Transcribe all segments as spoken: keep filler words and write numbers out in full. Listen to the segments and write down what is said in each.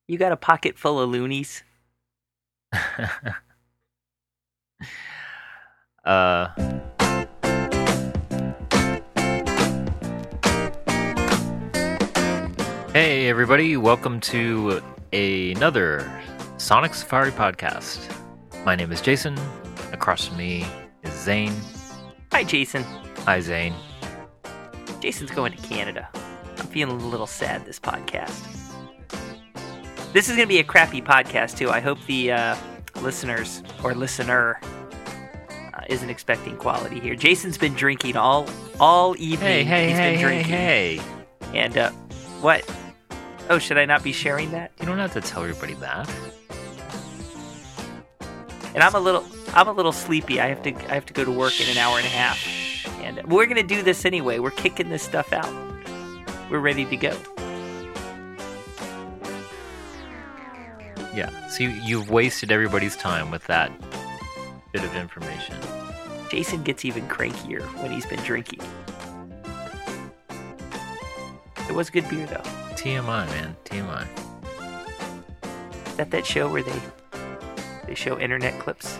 You got a pocket full of loonies? uh... Hey everybody, welcome to another Sonic Safari podcast. My name is Jason. Across from me is Zane. Hi, Jason. Hi, Zane. Jason's going to Canada. I'm feeling a little sad this podcast. This is going to be a crappy podcast, too. I hope the uh, listeners, or listener, uh, isn't expecting quality here. Jason's been drinking all all evening. Hey, hey, He's hey, been drinking. hey, hey. And, uh, what? Oh, should I not be sharing that? You don't have to tell everybody that. And I'm a little, I'm a little sleepy. I have to, I have to go to work in an hour and a half. And we're gonna do this anyway. We're kicking this stuff out. We're ready to go. Yeah. So you, you've wasted everybody's time with that bit of information. Jason gets even crankier when he's been drinking. It was good beer though. T M I, man. T M I. Is that that show where they they show internet clips?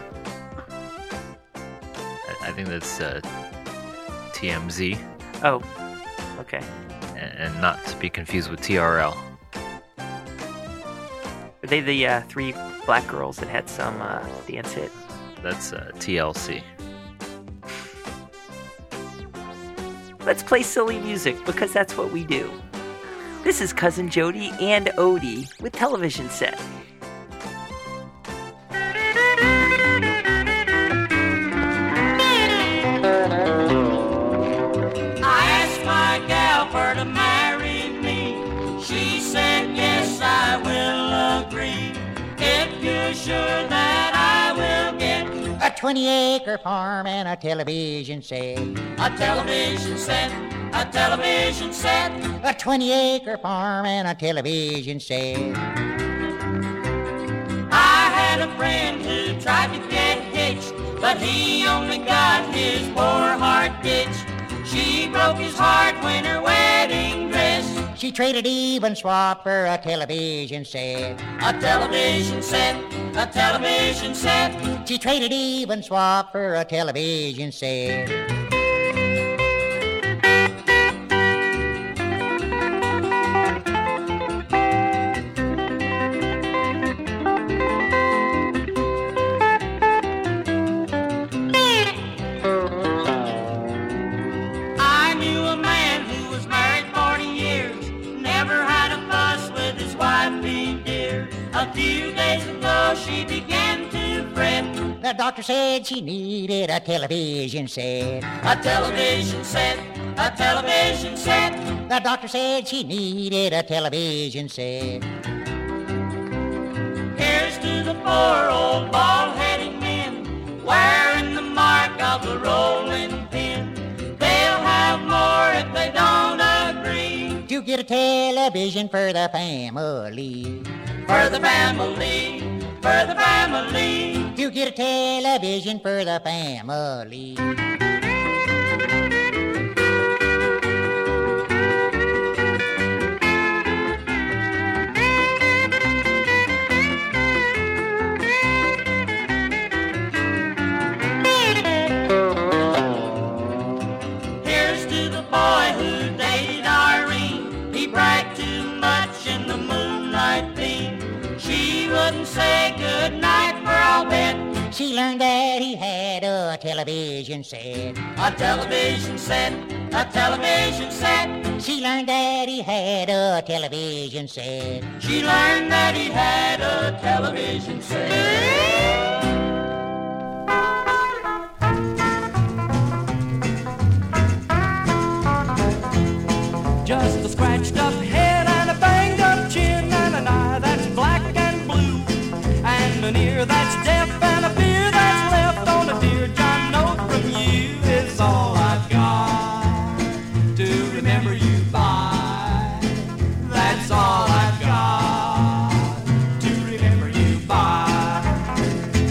I, I think that's uh, T M Z. Oh, okay. And, and not to be confused with T R L. Are they the uh, three black girls that had some uh, dance hit? That's uh, T L C. Let's play silly music because that's what we do. This is Cousin Jody and Odie with Television Set. I asked my gal for to marry me. She said, yes, I will agree. If you're sure that I will get a twenty-acre farm and a television set. a television set, a television set. A twenty-acre farm and a television set. I had a friend who tried to get hitched, but he only got his poor heart ditched. She broke his heart when her wedding dress. She traded even swap for a television set. A television set, a television set. She traded even swap for a television set. I knew a man who was married forty years, never had a fuss with his wife being dear. A few days ago she began to fret. The doctor said she needed a television set. A television set, a television set. The doctor said she needed a television set. Here's to the poor old bald-headed men, wearing the mark of the rolling pin. They'll have more if they don't agree. To get a television for the family. For the family, for the family. To get a television for the family. Here's to the boy who dated Irene. He bragged too much in the moonlight beam. She wouldn't say goodnight for I'll bet. She learned that he had a television set. A television set, a television set. She learned that he had a television set. She learned that he had a television set. Just a scratched up head and a banged up chin and an eye that's black and blue and an ear that's deaf and a beer that's left on a dear John note from you is all I've got to remember you by. That's all I've got to remember you by.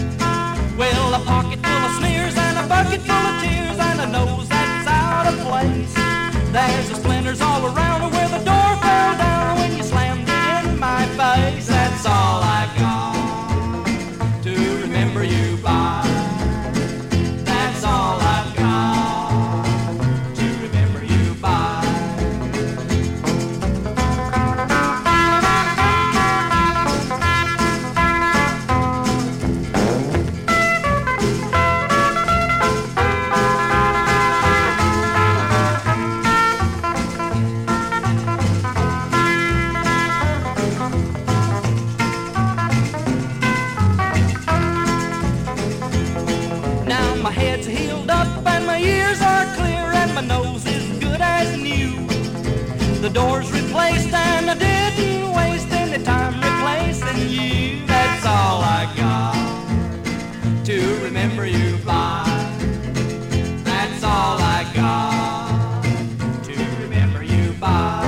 my nose is good as new. The door's replaced and I didn't waste any time replacing you. That's all I got to remember you by. That's all I got to remember you by.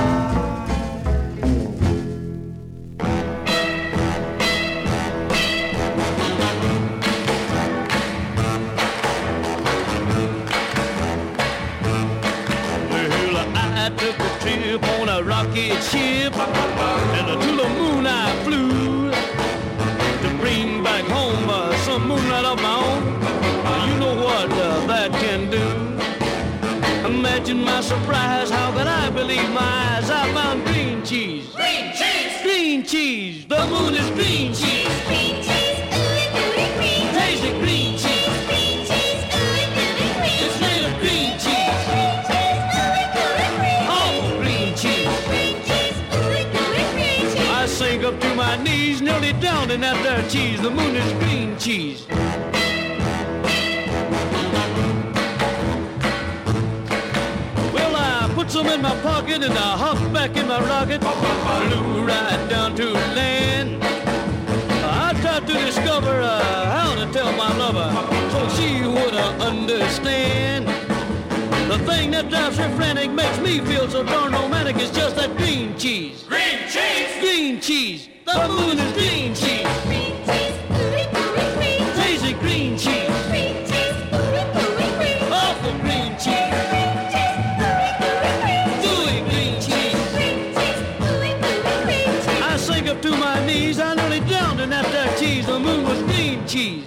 I took a trip on a rocket ship, and to the moon I flew to bring back home uh, some moonlight of my own. Uh, you know what uh, that can do. Imagine my surprise, how could I believe my eyes? I found green cheese. Green cheese! Green cheese! The moon is green cheese! Green cheese! Ooh, ooh, green cheese! Taste it, green cheese! Green cheese! Ooh, ooh, green It's cheese! made of green cheese! Green cheese! Ooh, ooh, green Oh, green cheese! Green cheese! Ooh, ooh, green cheese! I sink up to my knees, nearly down in that there cheese. The moon is green cheese. Well, I put some in my pocket and I hopped back in my rocket. Flew right down to land. I tried to discover uh, how to tell my lover so she would uh, understand. The thing that drives her frantic makes me feel so darn romantic. It's just that green cheese. Green cheese! Green cheese. The moon is green cheese. Green cheese! Ooh, ooh, green cheese! Taste it, green cheese. Green cheese! Ooh, ooh, green cheese! Awful green cheese. Green cheese! Ooh, ooh, green cheese! Gooey green cheese. Green cheese! Ooh, ooh, green cheese! I sank up to my knees. I nearly drowned in that there cheese. The moon was green cheese.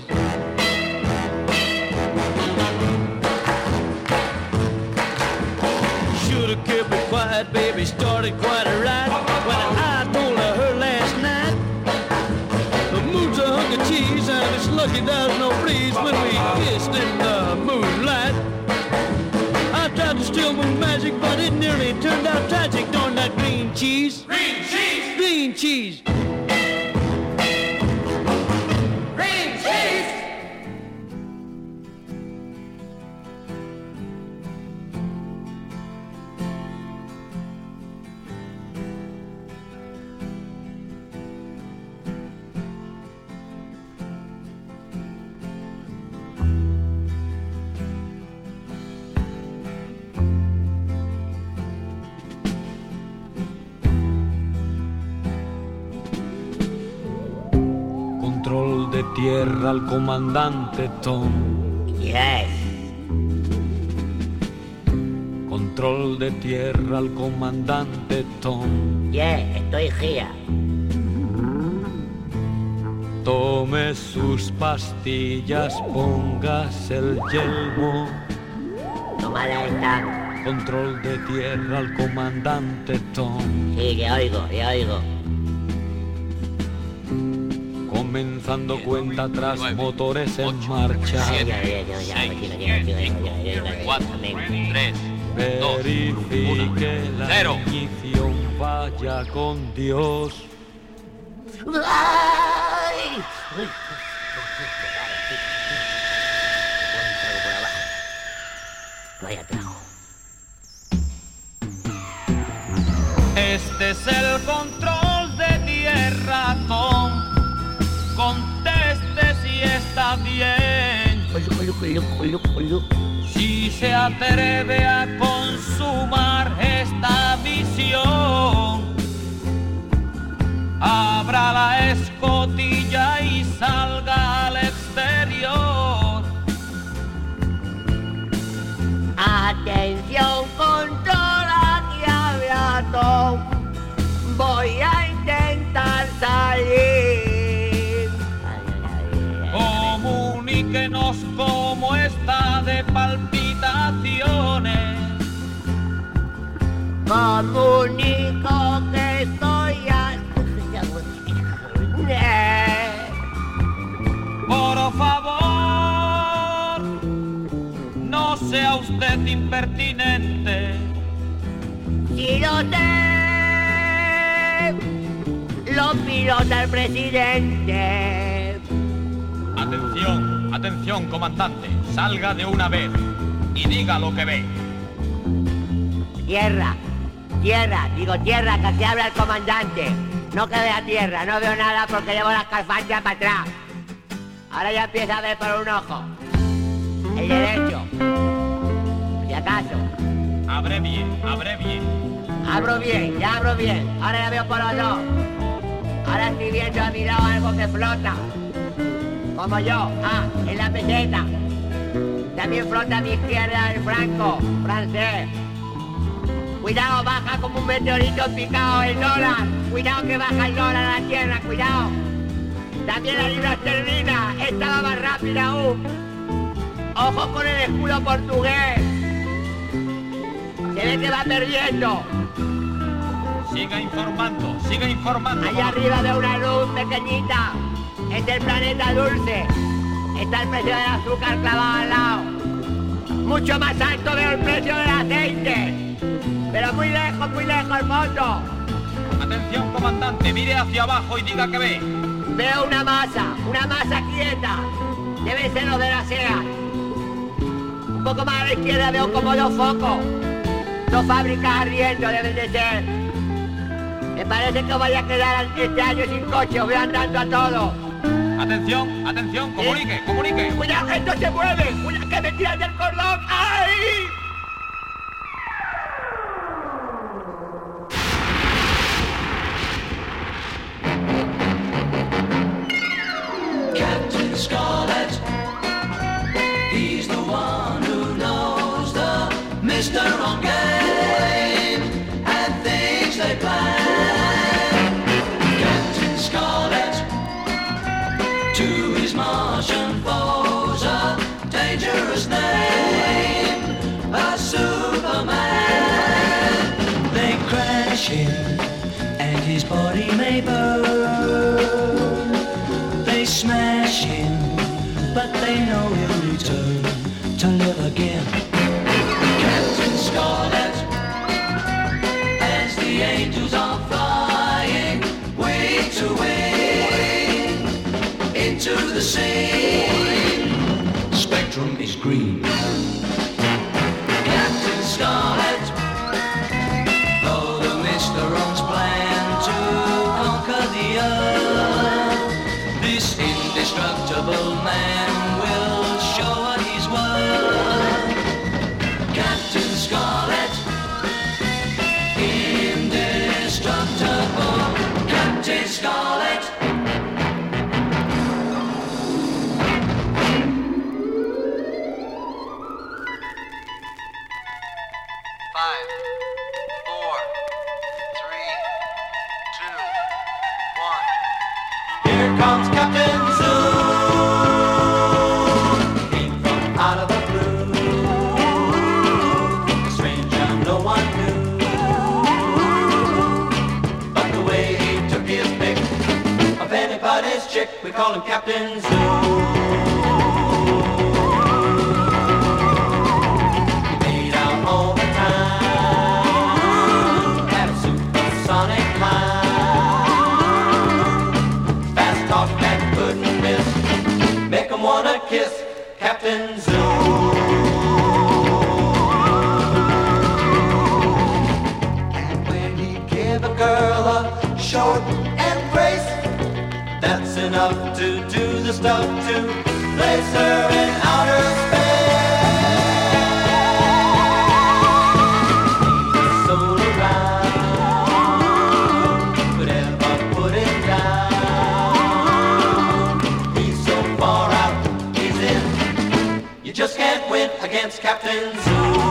Should've kept it quiet, baby. Started quite right when I told her her last night. The moon's a hunk of cheese, and it's lucky there's no breeze when we kissed in the moonlight. I tried to steal moon magic, but it nearly turned out tragic. Darn that green cheese. Green cheese! Green cheese. Green cheese! Control de tierra al comandante Tom. Yes. Control de tierra al comandante Tom. Yes, estoy here. Tome sus pastillas, póngase el yelmo. Tomada esta. Control de tierra al comandante Tom. Sí, le oigo, le oigo. Comenzando cuenta atrás, motores en marcha. cuatro, tres, Verifique la cero. ignición, vaya con Dios. ¡Ay! Uy. Vaya trago. Este es el control de tierra, Tom. Conteste si está bien. Si se atreve a consumar esta misión, abra la escotilla y salga al exterior. Atención, control, aquí habla Tom. Voy a intentar salir. Comuníquenos cómo está de palpitaciones. Comunico que estoy a... Por favor, no sea usted impertinente. Si lo sé, lo pilota el presidente. Atención, atención, comandante. Salga de una vez y diga lo que ve. Tierra, tierra, digo tierra, que aquí habla el comandante. No que vea tierra, no veo nada porque llevo las calfanchas para atrás. Ahora ya empieza a ver por un ojo. El derecho. Si acaso. Abre bien, abre bien. Abro bien, ya abro bien. Ahora ya veo por los dos. Ahora estoy viendo a mi lado algo que flota. Como yo, ah, en la peseta. También flota a mi izquierda el franco, francés. Cuidado, baja como un meteorito picado el dólar. Cuidado que baja el dólar a la tierra, cuidado. También la libra esterlina, esta va más rápida aún. Ojo con el escudo portugués. Se ve que va perdiendo. Siga informando, siga informando. Allá arriba veo una luz pequeñita. Es el planeta dulce. Está el precio del azúcar clavado al lado. Mucho más alto veo el precio del aceite. Pero muy lejos, muy lejos el fondo. Atención, comandante, mire hacia abajo y diga que ve. Veo una masa, una masa quieta. Debe ser lo de la S E A. Un poco más a la izquierda veo como dos focos. Dos fábricas ardiendo deben de ser. Me parece que voy a quedar este año sin coche, voy andando a todo. Atención, atención, comunique, ¿Eh? comunique. Cuidado, esto se mueve. Cuidado que me tiran del cordón. ¡Ay! Captain Scarlet, he's the one who knows the Mister Wrong game and things they plan. Captain Scarlet, to his Martian foes a dangerous name, a Superman. They crash him and his body may burn. They smash him, but they know he'll return to live again. Captain Scarlet, as the angels are flying, wing to wing, into the scene. Spectrum is green. Captain Scarlet, though the Mister Wrong's plan to conquer the earth, this indestructible man will show what he's worth. Captain Scarlet, indestructible. Captain Scarlet. Five, four, three, two, one. Here comes Captain Zoom. Came from out of the blue. A stranger no one knew. But the way he took his pick of anybody's chick, we call him Captain Zoom. He made out all the time. Had a supersonic mind. Fast talk that couldn't miss. Make 'em wanna kiss Captain Zoom. And when he give a girl a short embrace, that's enough to do the stuff to place her in outer space. Ain't a soul around could ever put him down. He's so far out, he's in. You just can't win against Captain Zoom.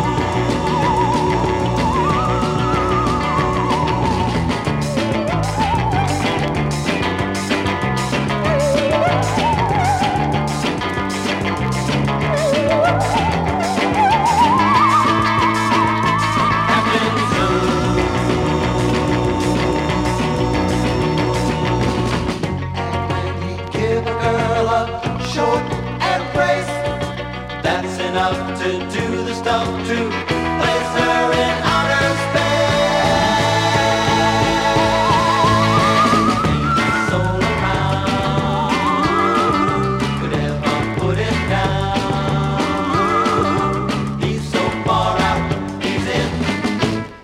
Enough to do the stuff to place her in outer space. Ain't a soul around could ever put him down. He's so far out, he's in.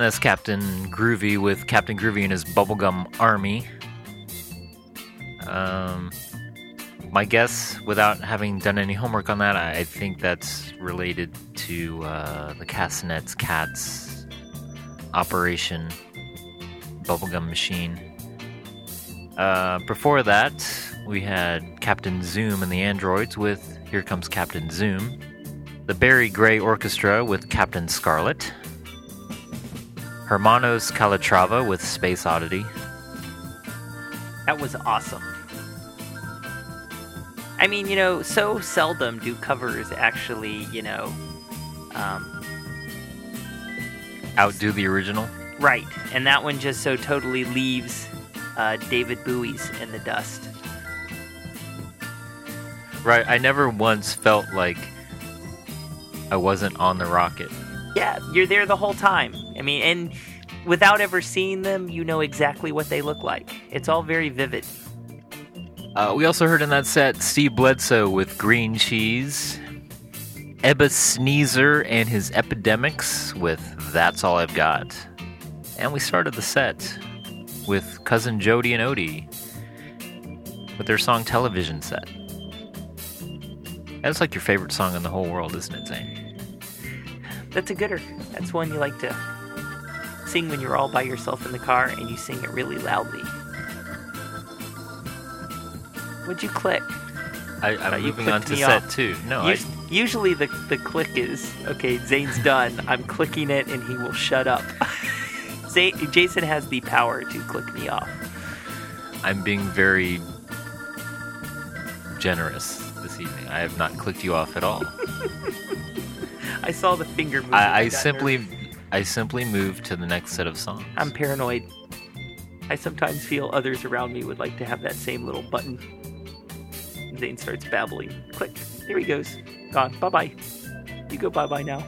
That's Captain Groovy with Captain Groovy and his Bubblegum Army. Um, my guess, without having done any homework on that, I think that's related to uh, the Castanets Cats Operation Bubblegum Machine. Uh, before that, we had Captain Zoom and the Androids with Here Comes Captain Zoom. The Barry Gray Orchestra with Captain Scarlet. Hermanos Calatrava with Space Oddity. That was awesome. I mean, you know, so seldom do covers actually, you know, um, outdo the original. Right, and that one just so totally leaves uh, David Bowie's in the dust. Right, I never once felt like I wasn't on the rocket. Yeah, you're there the whole time. I mean, and without ever seeing them, you know exactly what they look like. It's all very vivid. Uh, we also heard in that set Steve Bledsoe with Green Cheese, Ebba Sneezer and his Epidemics with That's All I've Got. And we started the set with Cousin Jody and Odie with their song Television Set. That's like your favorite song in the whole world, isn't it, Zane? That's a gooder. That's one you like to sing when you're all by yourself in the car and you sing it really loudly. What'd you click? I, I'm uh, moving on to set two. No, Us- I... Usually the, the click is, okay, Zane's done. I'm clicking it and he will shut up. Zane, Jason has the power to click me off. I'm being very generous this evening. I have not clicked you off at all. I saw the finger moving. I, I simply, nervous. I simply moved to the next set of songs. I'm paranoid. I sometimes feel others around me would like to have that same little button. Zane starts babbling. Click. There he goes. Gone. Bye-bye. You go bye-bye now.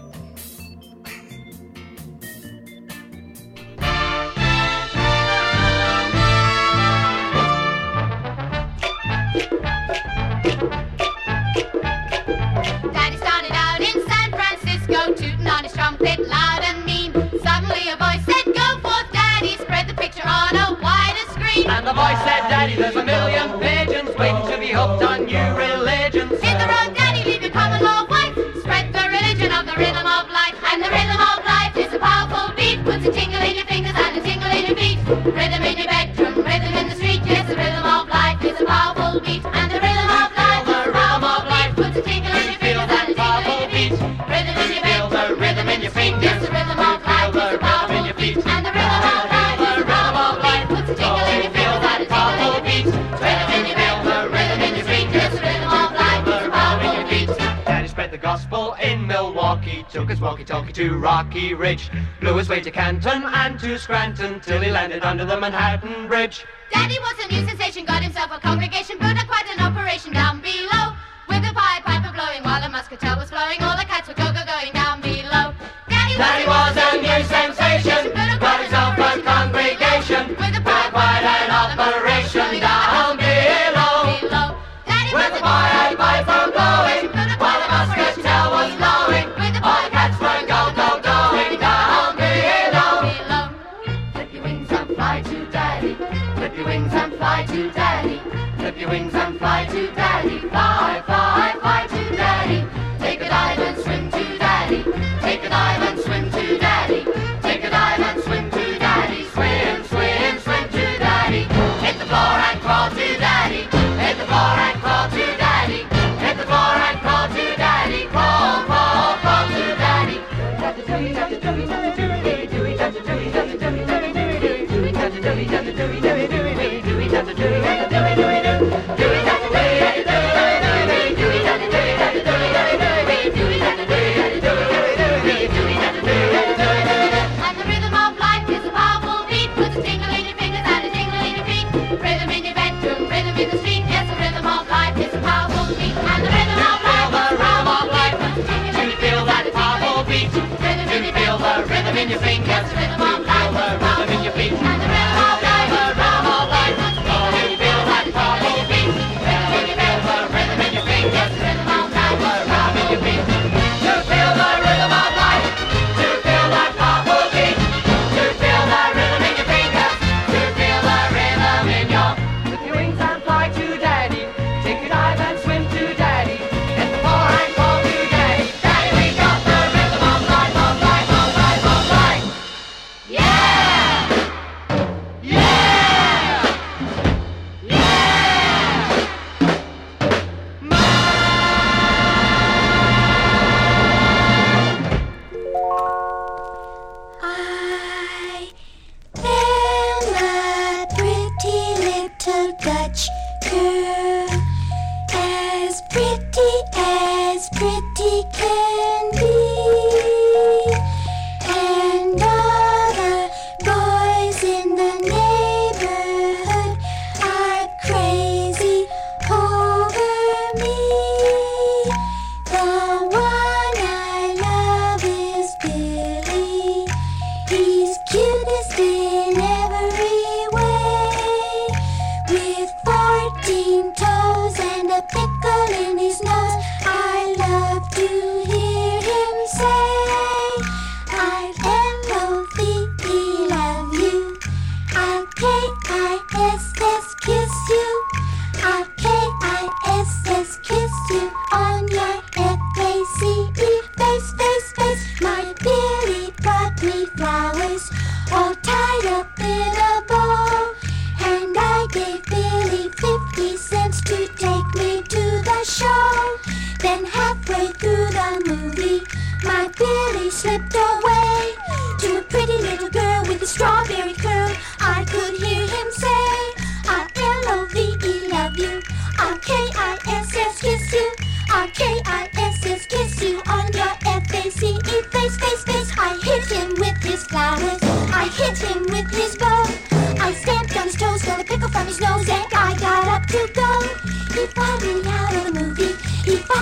Daddy started out in San Francisco, tooting on his trumpet loud and mean. Suddenly a voice said, "Go forth, Daddy, spread the picture on a wider screen." And the voice said, "Daddy, there's a million pigeons waiting to be hooked on new religions." Hit the road, Daddy, leave your common law wife. Spread the religion of the rhythm of life. And the rhythm of life is a powerful beat. Puts a tingle in your fingers and a tingle in your feet. Rhythm in your bedroom, rhythm in the street. Yes, the rhythm of life is a powerful beat. And the rhythm of life is a powerful beat. Puts a tingle in your fingers and a tingle in your feet. Rhythm in your bedroom, rhythm in your feet. Yes, the rhythm of life is a powerful beat. And the rhythm of life is a powerful beat. Puts a tingle in your fingers and a tingle in your feet. Rhythm in your bedroom, rhythm in your feet. Yes, the rhythm of life is a powerful beat. Daddy spread the gospel in Milwaukee, took his walkie-talkie to Rocky Ridge, blew his way to Canton and to Scranton till he landed under the Manhattan Bridge. Daddy was a new sensation, got himself a congregation, put up quite an operation down below. With a pied piper blowing while a muscatel was flowing, all the cats were go-go going down below. Daddy, Daddy was a new sensation, got himself a congregation, with a pied quite an operation down below. below. Daddy With was a pied piper blowing while the muscatel was blowing, all the cats were go-go going down below. below. Flip your wings and fly to Daddy, flip your wings and fly to Daddy, flip your wings and fly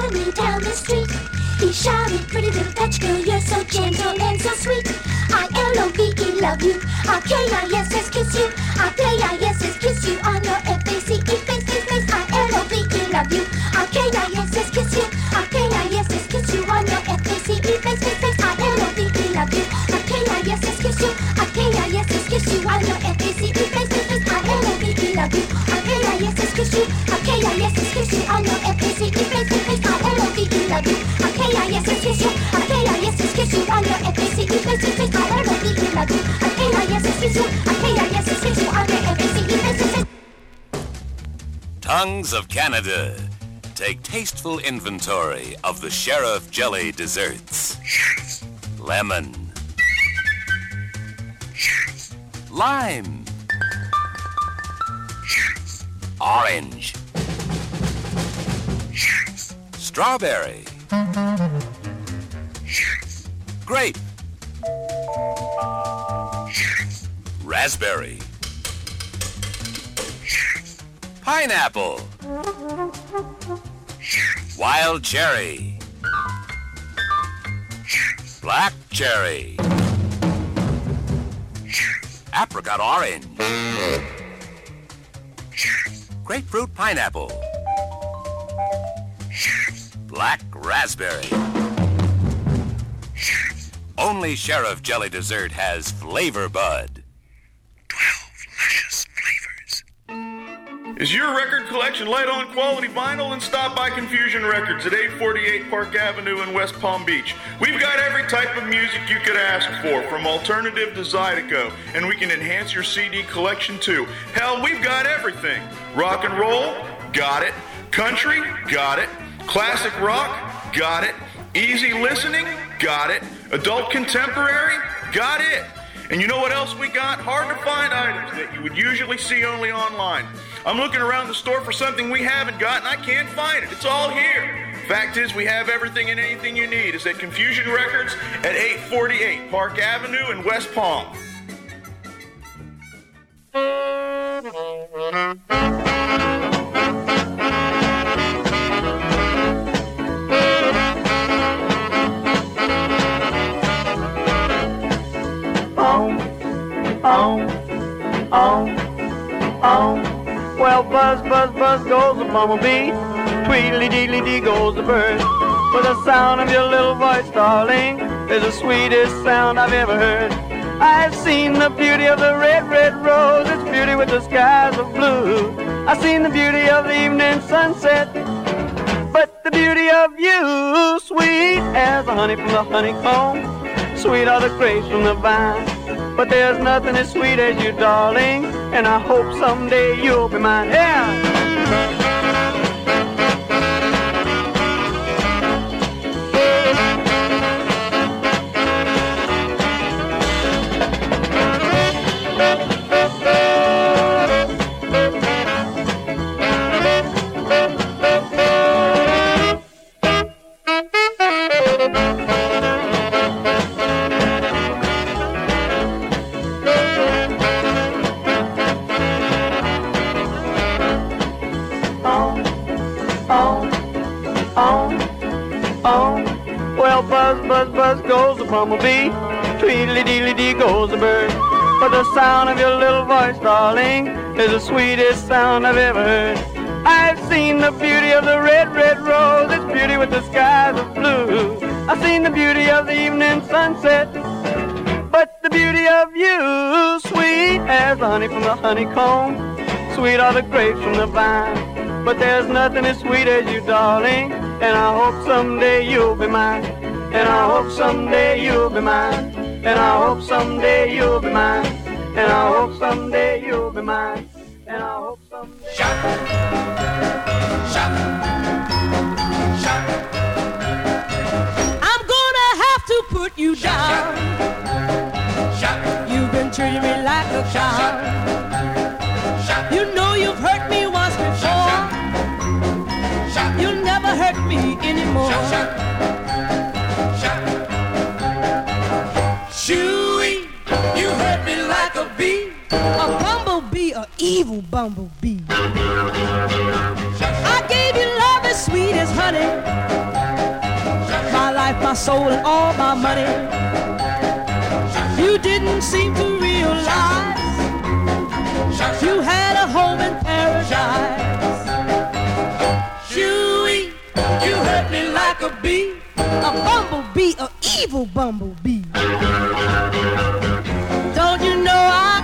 followed me down the street. He shouted, pretty little Dutch girl, you're so gentle and so sweet. I L O V E love you, I K I S S kiss you, I K I S S kiss you on your F A C E face, face, face. I L O V E love you, I K I S S kiss you, I K I S S kiss you on your F A C E face, face, face. I L O V E love you, I K I S S kiss you, I K I S S kiss you on your F A C E face, face, face. I L O V E love you, I K I S S kiss you, I K I S S kiss you on your F A C E face, face, face. I L O V E love you, I K I S S kiss you, I K I S S kiss you on your F A C E face, face, face. I L O V E love you, I K I S S kiss you, I K I S S kiss you on your F A C E face, face, face. Tongues of Canada. Take tasteful inventory of the Sheriff Jelly desserts. Yes. Lemon. Yes. Lime. Yes. Orange. Yes. Strawberry. Yes. Grape. Yes. Raspberry. Yes. Pineapple. Yes. Wild cherry. Yes. Black cherry. Yes. Apricot orange. Yes. Grapefruit pineapple. Yes. Black raspberry. Yes. Only Sheriff Jelly dessert has Flavor Bud. Twelve luscious flavors. Is your record collection light on quality vinyl? Then stop by Confusion Records at eight forty-eight Park Avenue in West Palm Beach. We've got every type of music you could ask for, from alternative to Zydeco, and we can enhance your C D collection too. Hell, we've got everything. Rock and roll? Got it. Country? Got it. Classic rock? Got it. Easy listening? Got it. Adult contemporary? Got it. And you know what else we got? Hard to find items that you would usually see only online. I'm looking around the store for something we haven't got and I can't find it. It's all here. Fact is, we have everything and anything you need. It's at Confusion Records at eight forty-eight Park Avenue in West Palm. On, on, on. Well, buzz, buzz, buzz goes the bumblebee. Tweedly deedly dee goes the bird. With the sound of your little voice, darling, is the sweetest sound I've ever heard. I've seen the beauty of the red, red rose, its beauty with the skies of blue. I've seen the beauty of the evening sunset, but the beauty of you, sweet as the honey from the honeycomb, sweet are the grapes from the vine. But there's nothing as sweet as you, darling, and I hope someday you'll be mine. Yeah! Bumblebee, tweedly-deedly-dee goes the bird. But the sound of your little voice, darling, is the sweetest sound I've ever heard. I've seen the beauty of the red, red rose, its beauty with the skies of blue. I've seen the beauty of the evening sunset, but the beauty of you, sweet as the honey from the honeycomb, sweet are the grapes from the vine. But there's nothing as sweet as you, darling, and I hope someday you'll be mine. And I hope someday you'll be mine. And I hope someday you'll be mine. And I hope someday you'll be mine. And I hope someday. Shop, shop, shop. I'm gonna have to put you down. Shop. You've been treating me like a child. You know you've hurt me once before. You'll never hurt me anymore. Chewy, you hurt me like a bee. A bumblebee, a evil bumblebee. I gave you love as sweet as honey. my soul and all my money. You didn't seem to realize you had a home in paradise. Shoo-wee, you hurt me like a bee, a bumblebee, a evil bumblebee. Don't you know I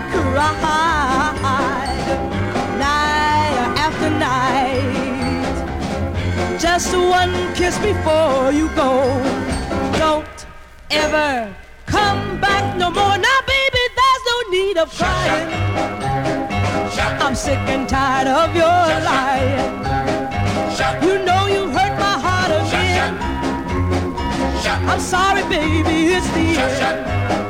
cried night after night? Just one kiss before you go. Don't ever come back no more. Now, baby, there's no need of crying. I'm sick and tired of your lying. You know you hurt my heart again. I'm sorry, baby, it's the end.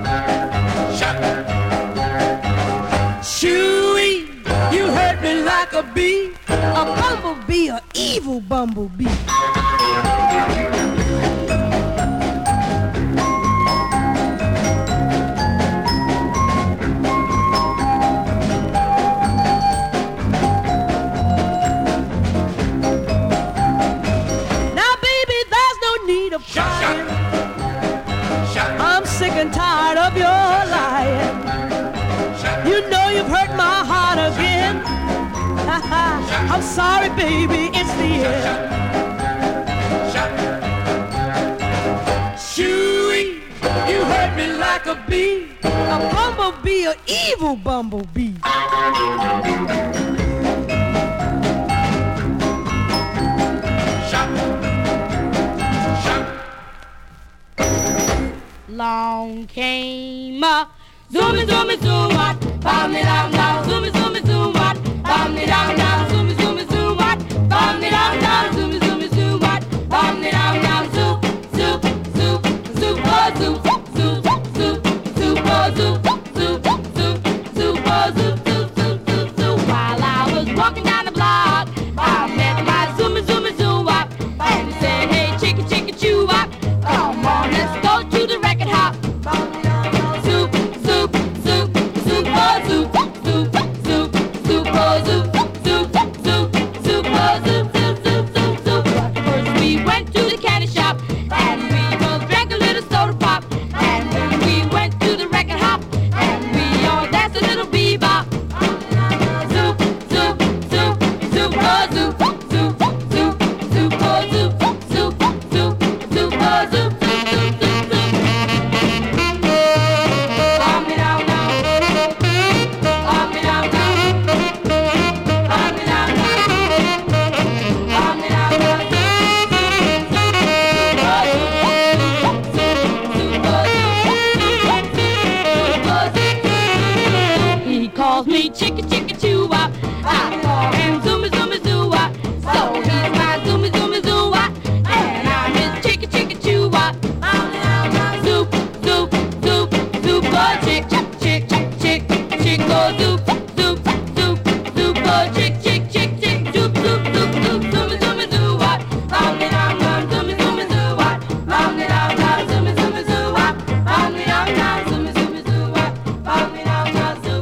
Shoo-wee, you hurt me like a bee, a bumblebee, an evil bumblebee. I'm sick and tired of your lying. You know you've hurt my heart again. I'm sorry, baby, it's the end. Shoo-wee, you hurt me like a bee, a bumblebee, an evil bumblebee. Long came a zoomy zoomy zoom what, bam me down down, zoomy zoomy zoom what, bam me down down, zoomy zoomy zoom what, bam me down down, zoomy zoomy zoom what, bam me down down, zoop zoop zoop zoop oh zoop zoop zoop zoop oh zoop zoop zoop zoop oh zoop zoop zoop zoop zoop. While I was walking down the block, I met my zoomy zoomy zoom what, and he said, hey chicka chicka choo what, come on let's go to the record hop. Zoop, zoop, zoop, zoop, oh, zoop, zoop, zoop, zoop, oh, zoop, zoop, zoop, zoop, oh, zoop, zoop, zoop, zoop, zoop. First we went to the candy shop, and we both drank a little soda pop, and then we went to the record hop, and we all danced a little bebop. Zoop, zoop, zoop, zoop, oh, zoop, zoop, zoop, zoop, oh, zoop, zoop, zoop, zoop, oh, zoop. Me chicka chicka choo wop, I call him zoomy zoomy zoo wop, so he's my zoomy zoomy zoo wop, and I'm his chicka chicka choo wop. Zoop zoop zoop zoop oh chick chick chick chick chick oh zoop zoop zoop zoop oh chick chick chick chick zoop zoop zoop zoop zoomy zoomy zoo wop, long it on long zoomy zoomy zoo wop, long it on long zoomy zoomy zoo wop, long it on long zoomy zoomy zoo wop, long it on long zoop.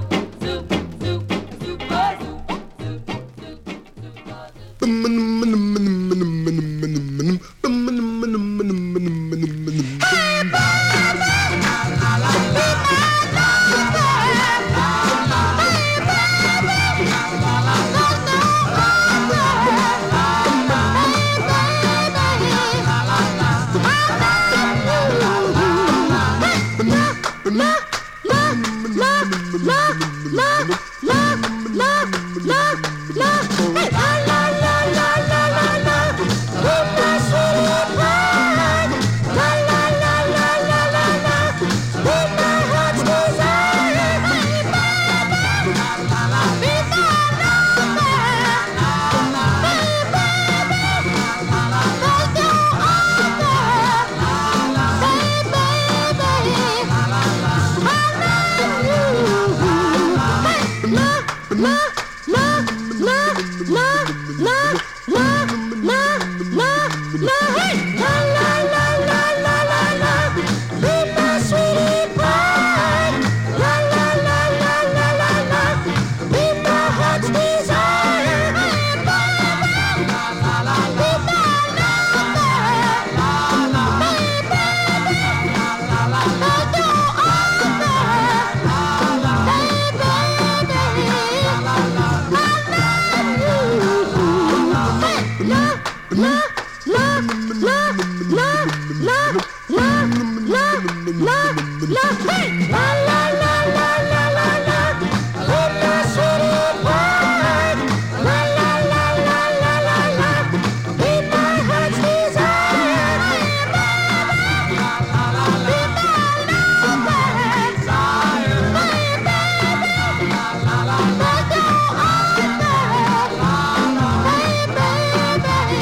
la, la, la, la, la, la, la, la, la, hey! La, la, la, la, la, la, la, oh, my sweetie pie. La, la, la, la, la, la, la, be my heart's desire. Be my lover's desire. My baby, but go on, baby. My baby,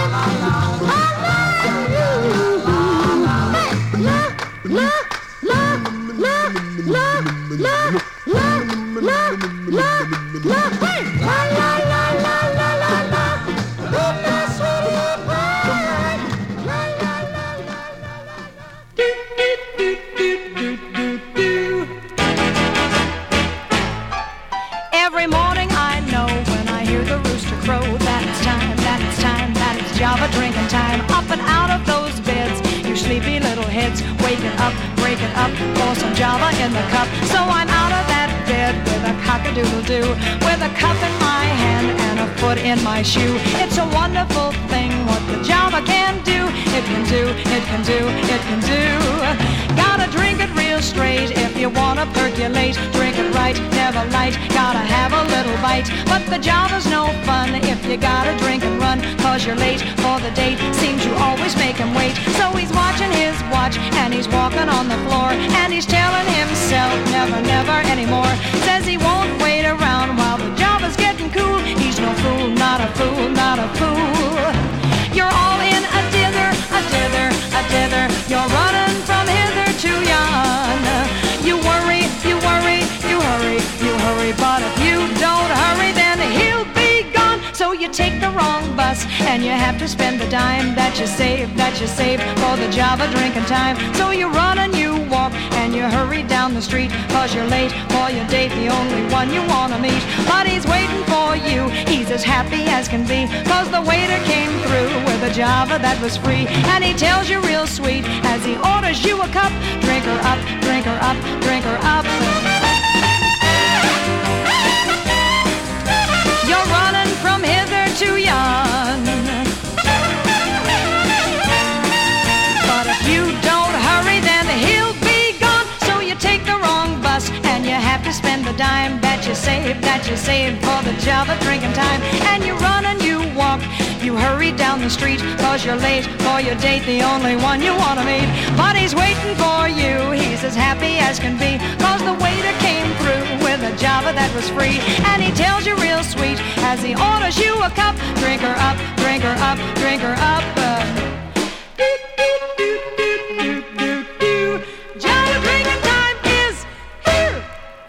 Every morning I know when I hear the rooster crow that it's time, that it's time, that it's Java drinking time. Up and out of those beds, you sleepy little heads, waking up, breaking up, pour some Java in the cup. So I'm out of that bed with a cock-a-doodle-doo, with a cup in my hand and a foot in my shoe. It's a wonderful thing what the Java can do. It can do, it can do, it can do. Gotta drink it real straight if you wanna percolate. Drink it right, never light, gotta have a little bite. But the Java's no fun if you gotta drink and run, cause you're late for the date. Seems you always make him wait. So he's watching his watch and he's walking on the floor, and he's telling himself never, never anymore. Says he won't wait around while the Java's getting cool. He's no fool, not a fool, not a fool. You're all in a dither, a dither, a dither. You're running from hither to yon. You worry, you worry, you hurry, you hurry. But if you don't hurry, then he'll be gone. So you take the wrong bus and you have to spend the dime that you saved, that you saved for the Java drinking time. So you run and you walk and you hurry down the street, cause you're late for your date, the only one you wanna meet. But he's waiting for you, he's as happy as can be, cause the waiter came through with a Java that was free. And he tells you real sweet as he orders you a cup, drink her up, drink her up, drink her up. You're running from hither to yon, but if you don't hurry, then he'll be gone. So you take the wrong bus and you have to spend the dime that you saved, that you saved for the Java drinking time. And you run and you walk, you hurry down the street, cause you're late for your date, the only one you wanna meet. But he's waiting for you, he's as happy as can be, cause the waiter came through with a Java that was free. And he tells you real sweet as he orders you a cup, drink her up, drink her up, drink her up. Uh, doot, doot, doot, doot, doot, doot, doot. Java drinking time is here.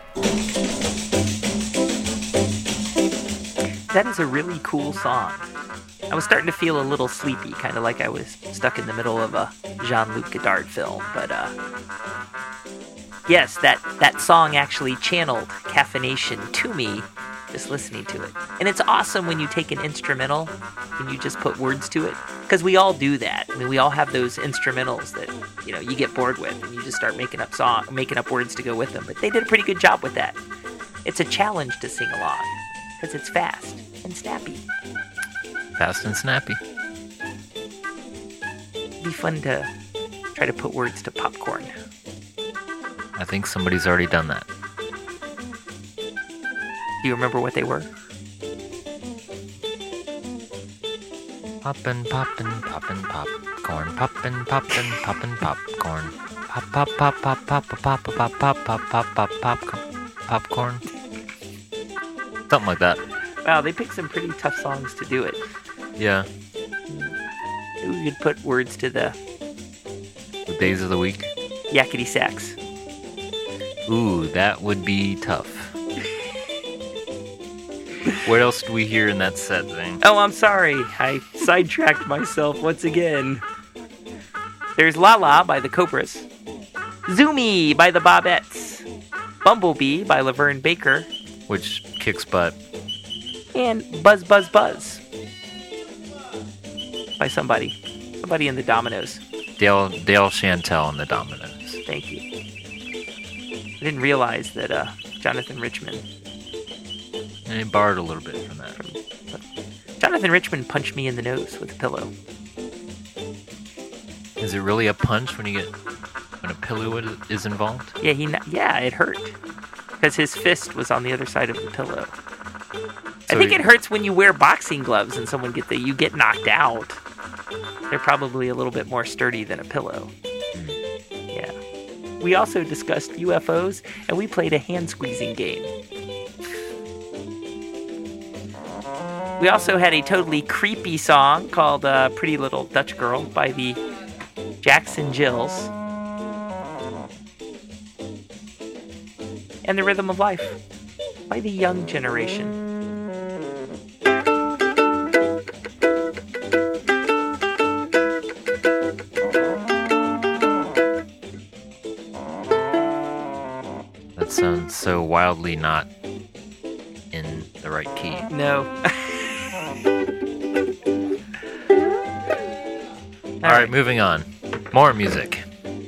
That is a really cool song. I was starting to feel a little sleepy, kind of like I was stuck in the middle of a Jean-Luc Godard film. But uh, yes, that, that song actually channeled caffeination to me just listening to it. And it's awesome when you take an instrumental and you just put words to it, because we all do that. I mean, we all have those instrumentals that, you know, you get bored with and you just start making up song, making up words to go with them. But they did a pretty good job with that. It's a challenge to sing along because it's fast and snappy. Fast and snappy. It'd be fun to try to put words to popcorn. I think somebody's already done that. Do you remember what they were? Poppin', poppin', poppin', popcorn. Poppin', poppin', poppin', popcorn. Pop, pop, pop, pop, pop, pop, pop, pop, pop, pop, pop, pop, popcorn. Popcorn. Something like that. Wow, they picked some pretty tough songs to do it. Yeah. We could put words to the... The days of the week? Yakety sax. Ooh, that would be tough. What else do we hear in that set, Zane? Oh, I'm sorry. I sidetracked myself once again. There's La La by the Cobras. Zoomy by the Bobettes. Bumblebee by Laverne Baker. Which kicks butt. And Buzz Buzz Buzz by somebody. Somebody in the Dominoes. Dale Dale Chantel and the Dominoes. Thank you. I didn't realize that uh, Jonathan Richman... And he borrowed a little bit from that. Jonathan Jonathan Richman punched me in the nose with a pillow. Is it really a punch when you get when a pillow is involved? Yeah, he. Yeah, it hurt because his fist was on the other side of the pillow. So I think he, it hurts when you wear boxing gloves and someone get the you get knocked out. They're probably a little bit more sturdy than a pillow. Yeah. We also discussed U F Os and we played a hand squeezing game. We also had a totally creepy song called uh, Pretty Little Dutch Girl by the Jackson Jills. And The Rhythm of Life by the Young Generation. That sounds so wildly not in the right key. No. All right, moving on. More music.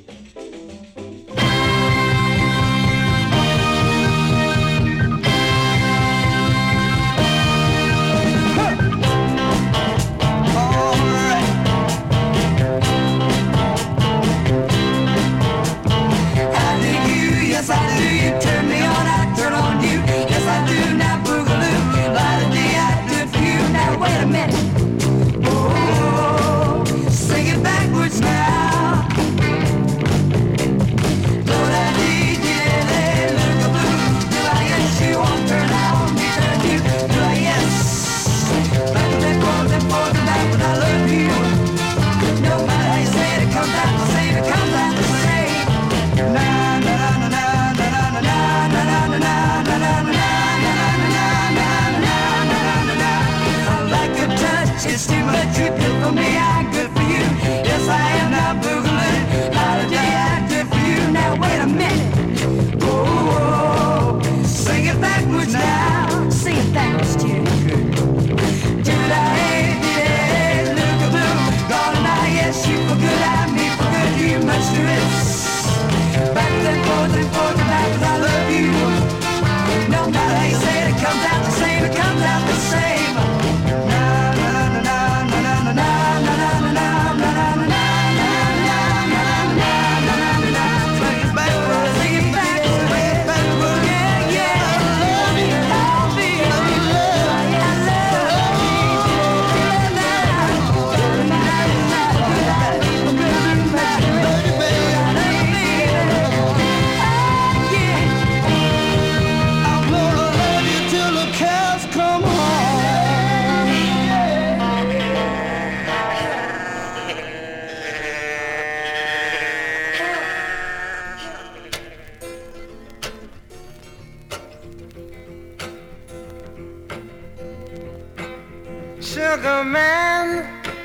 Sugar man,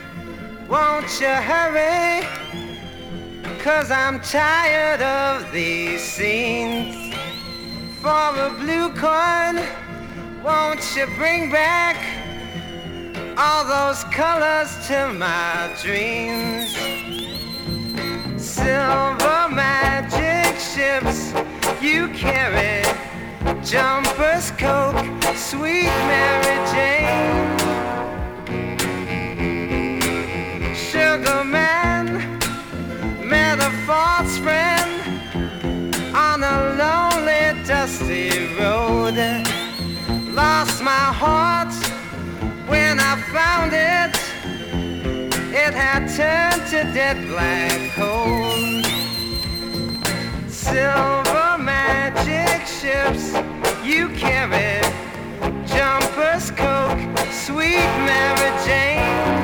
won't you hurry? 'Cause I'm tired of these scenes. For a blue coin, won't you bring back all those colors to my dreams? Silver magic ships you carry, jumpers, Coke, sweet Mary Jane. Sugar man, met a false friend on a lonely, dusty road. Lost my heart when I found it. It had turned to dead black coal. Silver magic ships you carry, jumpers, Coke, sweet Mary Jane.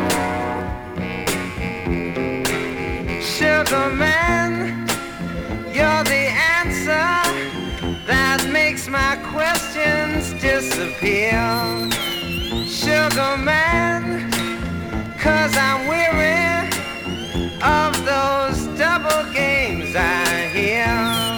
Sugar man, you're the answer that makes my questions disappear. Sugar man, 'cause I'm weary of those double games I hear.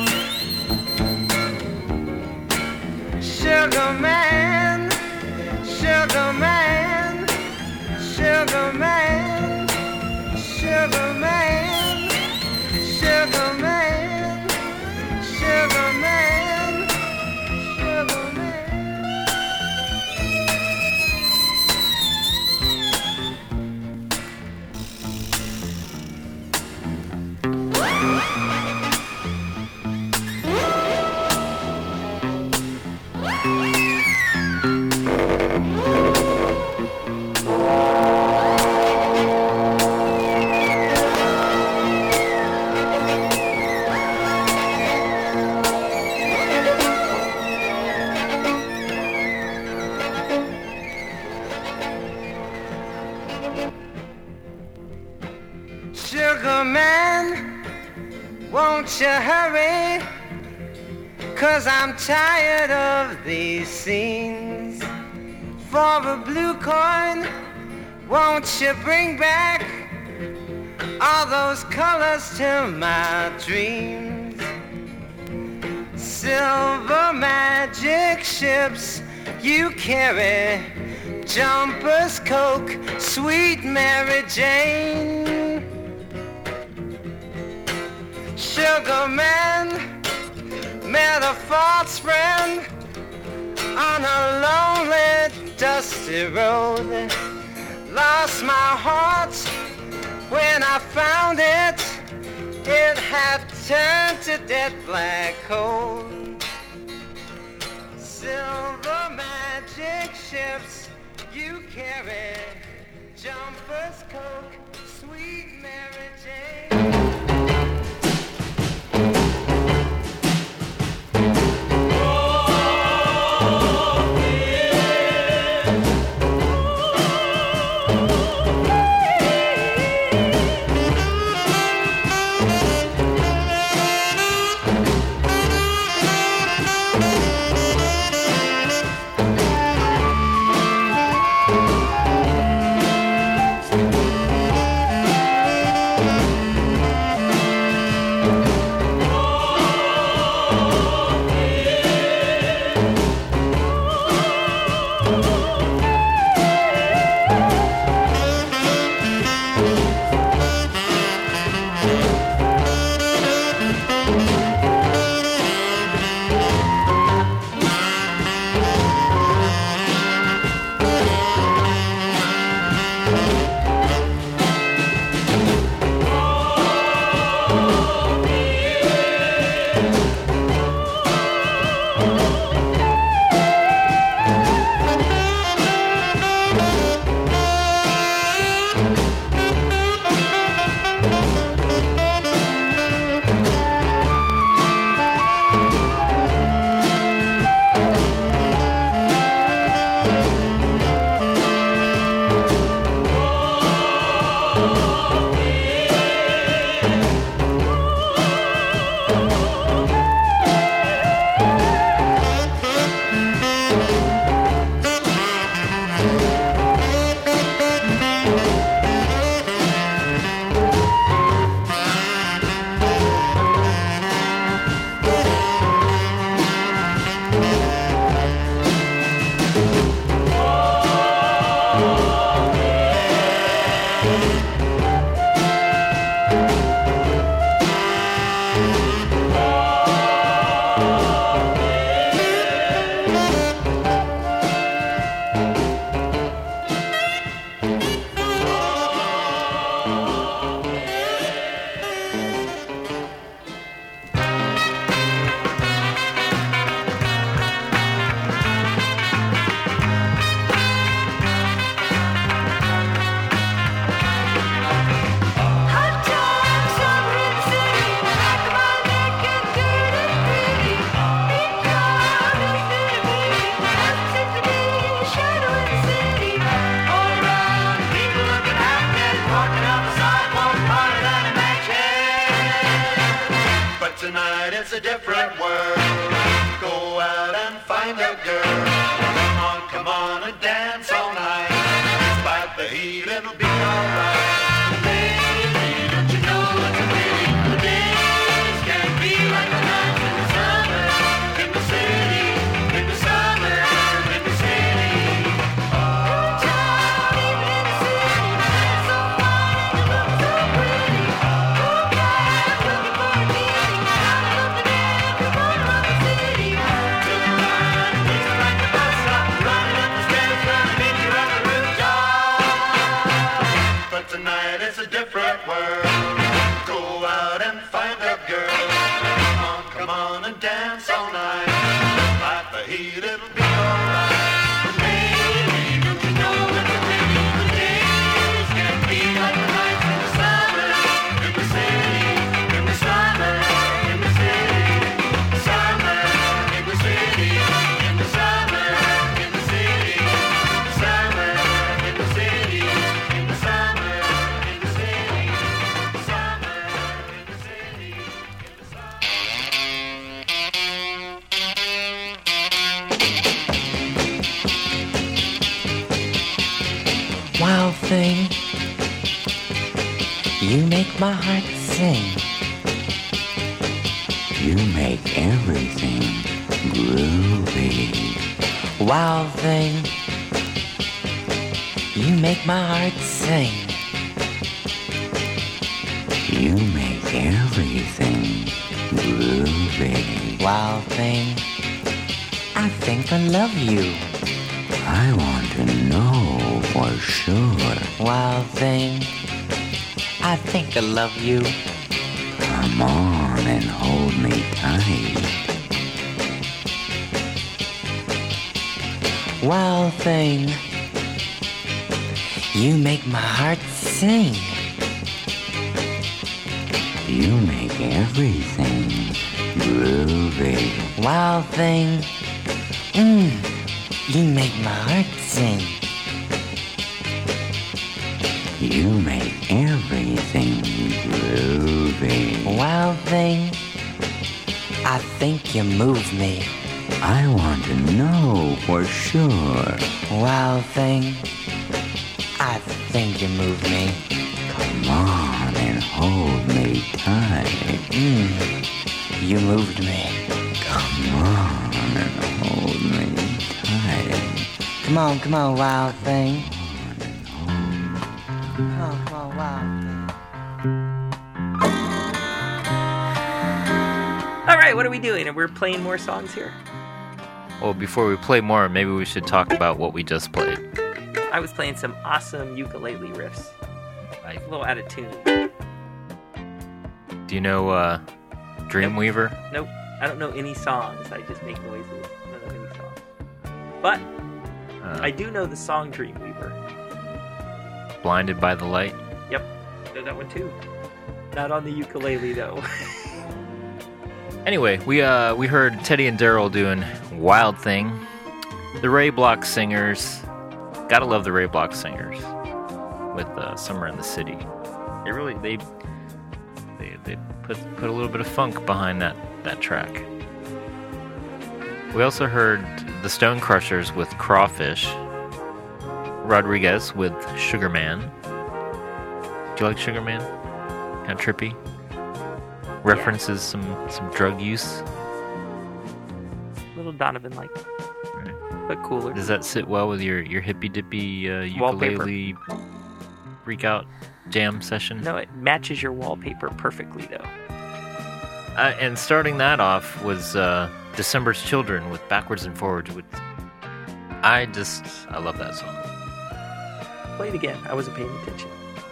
Sugar man, sugar man, sugar man, sugar man. Sugar man, sugar man, sugar man. Sugar man, won't you hurry? 'Cause I'm tired of these scenes. For a blue coin, won't you bring back all those colors to my dreams? Silver magic ships you carry, jumpers, Coke, sweet Mary Jane. Sugar man, met a false friend on a lonely, dusty road. Lost my heart when I found it. It had turned to dead black coal. Silver magic ships you carry, jumpers, Coke, sweet Mary Jane. You make my heart sing. You make everything groovy. Wild thing. You make my heart sing. You make everything groovy. Wild thing. I think I love you. I want to know for sure. Wild thing. I think I love you. Come on and hold me tight. Wild thing. You make my heart sing. You make everything groovy. Wild thing. Mmm. You make my heart sing. You make everything groovy. Wild thing. I think you move me. I want to know for sure. Wild thing. I think you move me. Come on and hold me tight. Mmm. You moved me. Come on and hold me tight. Come on, come on, wild thing. Come on, come on, wild thing. All right, what are we doing? We're playing more songs here. Well, before we play more, maybe we should talk about what we just played. I was playing some awesome ukulele riffs. Right. A little out of tune. Do you know uh, Dreamweaver? Nope. I don't know any songs. I just make noises. I don't know any songs. But uh, I do know the song Dreamweaver. Blinded by the Light? Yep. Know that one too. Not on the ukulele though. Anyway, we uh we heard Teddy and Daryl doing Wild Thing. The Ray Block Singers. Gotta love the Ray Block Singers with uh, Summer in the City. They really they they they put put a little bit of funk behind that, that track. We also heard the Stone Crushers with Crawfish. Rodriguez with Sugar Man. Do you like Sugar Man? Kind of trippy. References yeah. some some drug use. Little Donovan like. But cooler. Does that sit well with your, your hippy dippy uh, ukulele freak out jam session? No, it matches your wallpaper perfectly though. Uh, and starting that off was uh, December's Children with Backwards and Forwards. With I just I love that song. Play it again. I wasn't paying attention.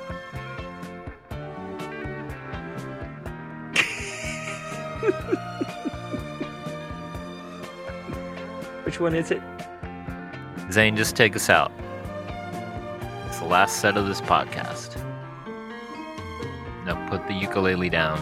Which one is it? Zane, just take us out. It's the last set of this podcast. Now put the ukulele down.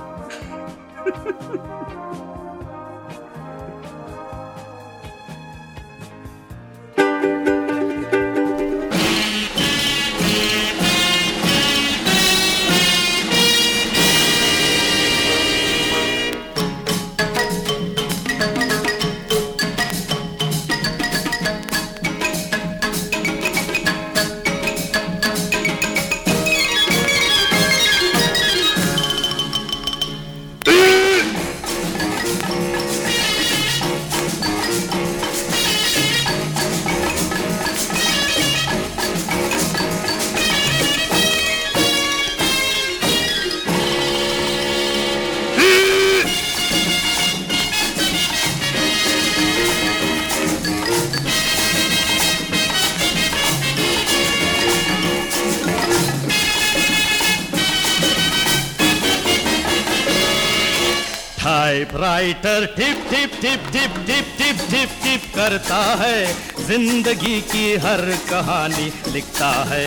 Typewriter टिप टिप टिप टिप टिप टिप टिप टिप करता है जिंदगी की हर कहानी लिखता है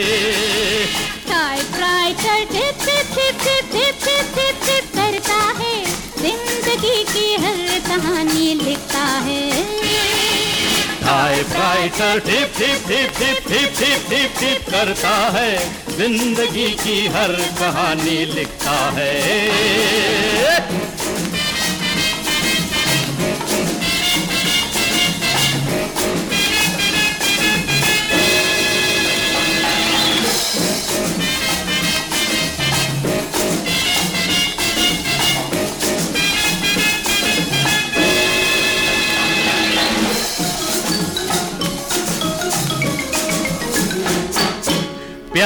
टाइपराइटर टिप टिप टिप टिप टिप टिप टिप टिप करता है जिंदगी की हर कहानी लिखता है टाइपराइटर टिप टिप टिप टिप टिप टिप टिप टिप करता है जिंदगी की हर कहानी लिखता है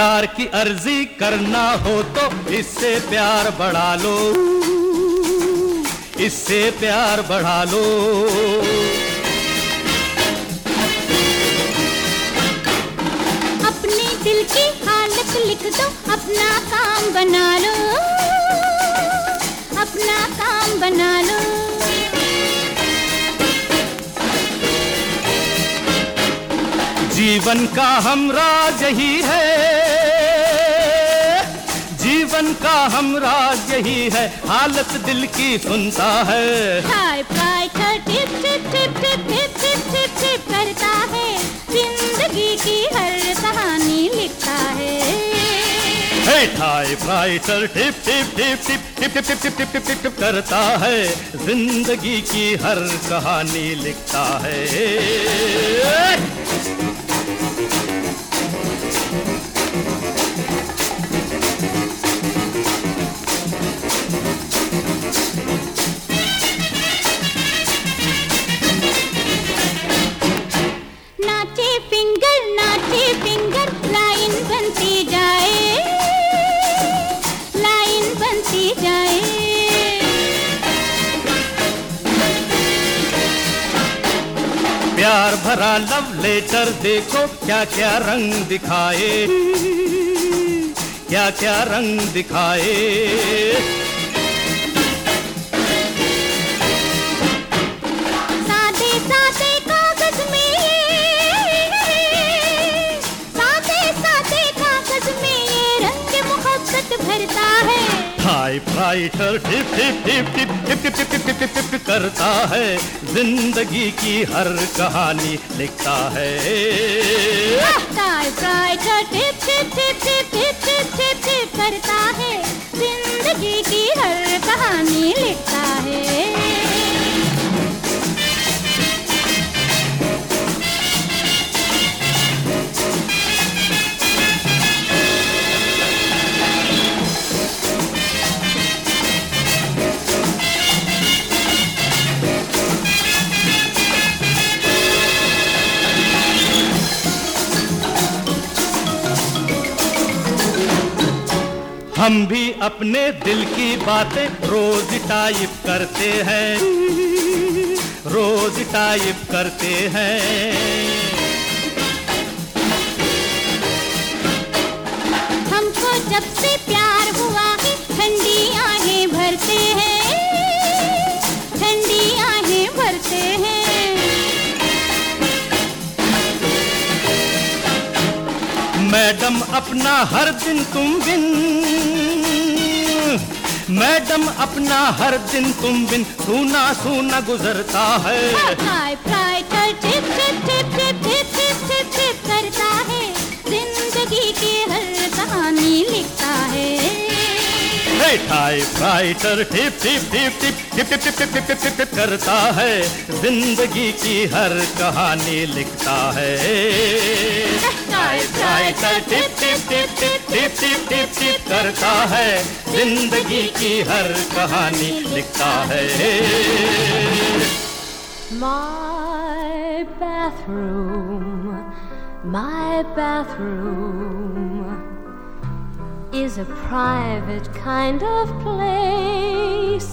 प्यार की अर्जी करना हो तो इससे प्यार बढ़ा लो, इससे प्यार बढ़ा लो। अपने दिल की हालत लिख दो, अपना काम बना लो, अपना काम बना लो। जीवन का हमराज यही है, जीवन का हमराज यही है, हालत दिल की सुनता है। टाइपराइटर टिप टिप टिप टिप टिप टिप टिप टिप करता है, जिंदगी की हर कहानी लिखता है। हे टाइपराइटर टिप टिप टिप टिप टिप टिप टिप टिप टिप टिप टिप करता है, जिंदगी की हर कहानी लिखता है। नाचे फिंगर नाचे फिंगर, लाइन बनती जाए, लाइन बनती जाए। प्यार भरा लव लेटर देखो क्या क्या रंग दिखाए, क्या क्या रंग दिखाए। सादे सादे कागज में ये, सादे सादे कागज में ये रंग मोहब्बत भरता है। टाइपराइटर टिप टिप टिप टिप टिप टिप टिप टिप टिप टिप करता है, जिंदगी की हर कहानी लिखता है। टाइपराइटर टिप टिप टिप टिप टिप टिप टिप टिप करता है, जिंदगी की हर कहानी लिखता है। हम भी अपने दिल की बातें रोज टाइप करते हैं, रोज टाइप करते हैं। हमको जब से प्यार हुआ है, ठंडी आहें भरते हैं, ठंडी आहें भरते हैं। मैडम अपना हर दिन तुम बिन, मैडम अपना हर दिन तुम बिन सूना सूना गुजरता है। टाइपराइटर टिप टिप टिप टिप टिप टिप टिप टिप करता है, जिंदगी की हर कहानी लिखता है। टाइपराइटर टिप टिप टिप टिप टिप टिप टिप टिप टिप टिप टिप करता है, जिंदगी की हर कहानी लिखता है। टाइपराइटर टिप टिप टिप टिप टिप टिप टिप टिप करता है, जिंदगी की हर कहानी लिखता है। My bathroom, my bathroom is a private kind of place,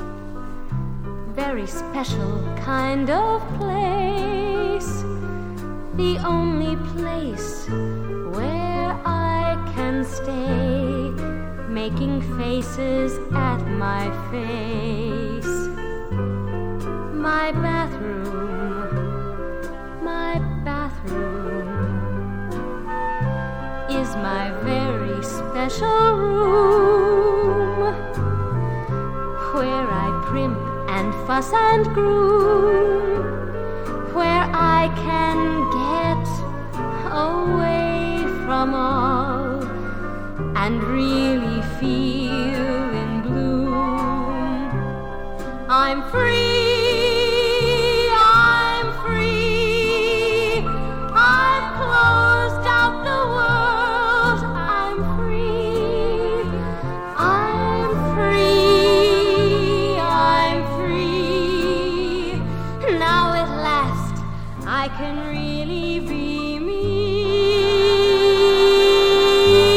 very special kind of place, the only place where I can stay, making faces at my face. My bathroom, my bathroom is my very special room, where I primp and fuss and groom, where I can get away from all and really feel in bloom. I'm free. I can really be me.